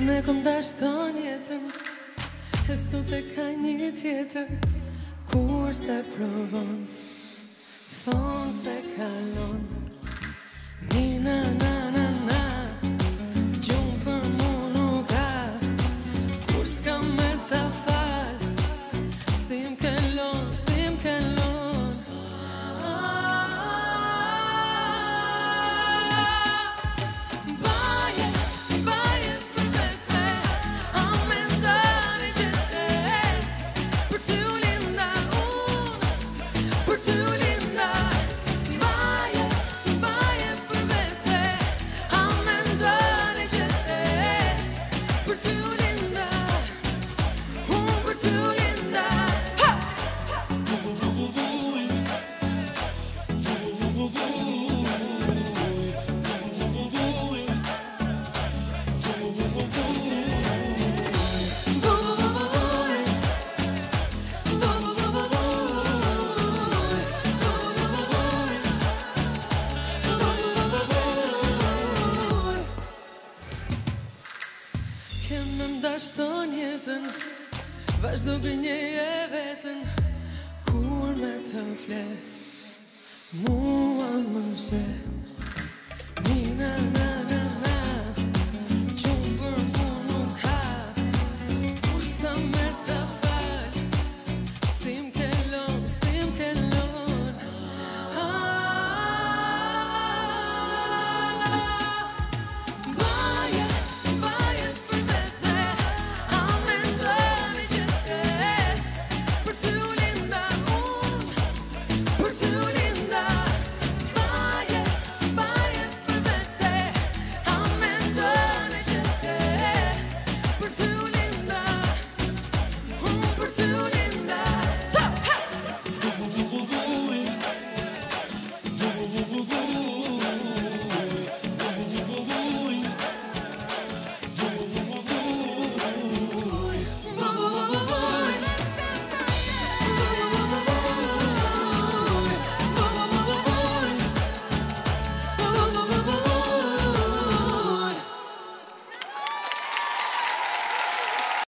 Unë e kom dashton jetën, e sot e ka një tjetër. Kur se provon, thonë se kalon. Ni na na na na, gjumë për mu nuk ka. Kur s'ka me ta fal, si m'kellon, si m'kellon. Kemë dashton jetën, vazhdo gënjeje vetën. Kur me të fle, mua më se